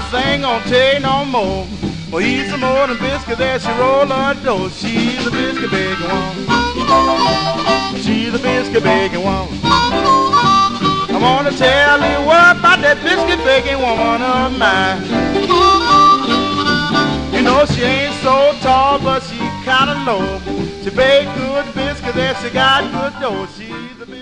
just ain't gonna take no more. Well, eat some more than biscuit that she roll her dough. She's a biscuit baking woman. She's a biscuit baking woman. I wanna tell you what about that biscuit baking woman of mine. You know she ain't so tall, but she kinda low. She bake good biscuits and she got good dough. She's a biscuit